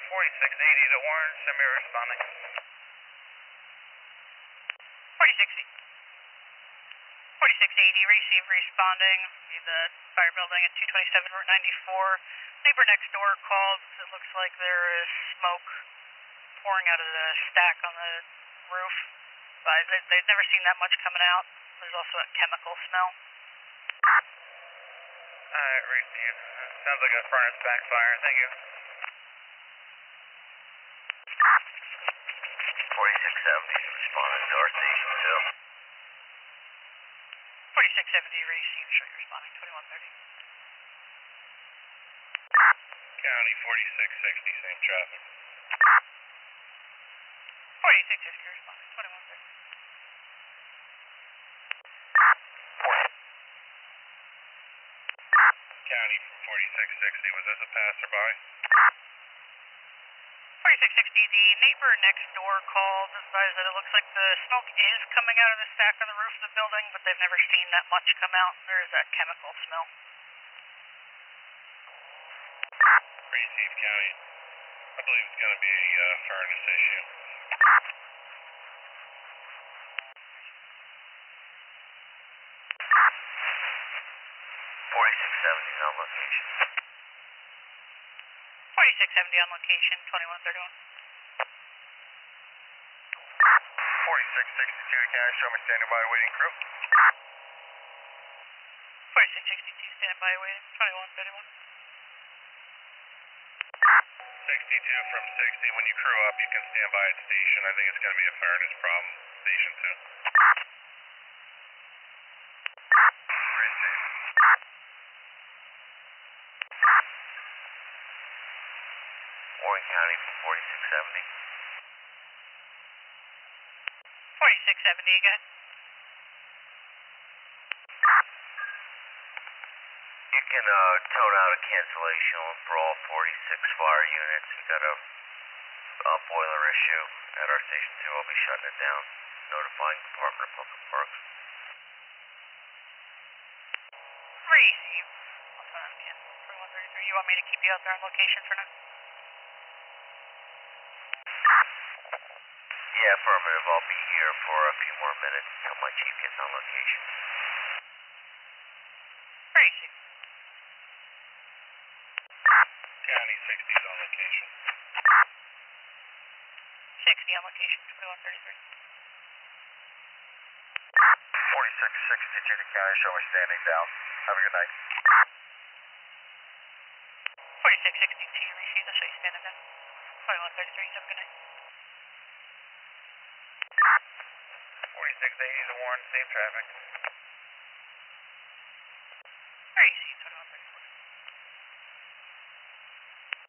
4680 to Warren, semi-responding. 4680, receive responding. The fire building at 227 Route 94. Neighbor next door called. It looks like there is smoke pouring out of the stack on the roof. But they've never seen that much coming out. There's also a chemical smell. Alright, receive. Sounds like a furnace backfire. Thank you. 4670 responding to our station too. 4670, receive, show you responding, 2130. County 4660, same traffic. 4660, responding, 2130. County from 4660, was this a passerby? 4660, the neighbor next door called, advised that it looks like the smoke is coming out of the stack on the roof of the building, but they've never seen that much come out. There is that chemical smell. Receive, County. I believe it's going to be a furnace issue. 4670 is on location. 4670 on location, 2131. 4662 to County, show me standing by waiting crew. 4662, stand by waiting, 2131. 62 from 60, when you crew up, you can stand by at station. I think it's going to be a furnace problem. Station 2. Receive. Warren County from 4670. 4670 again. You can tone out a cancellation for all 46 fire units. We got a boiler issue at our station 2. I'll be shutting it down, notifying Department of Public Works. Receive. I'll turn on cancel, 2133. You want me to keep you out there on location for now? Yeah, affirmative. I'll be here for a few more minutes until my chief gets on location. Receive. County 60 is on location. 60 on location, 2133. 4662 to County, show me standing down. Have a good night. 4662, receive, I'll show you standing down. 2133, have a good night. 4680 to Warren, safe traffic. Receive, 2134.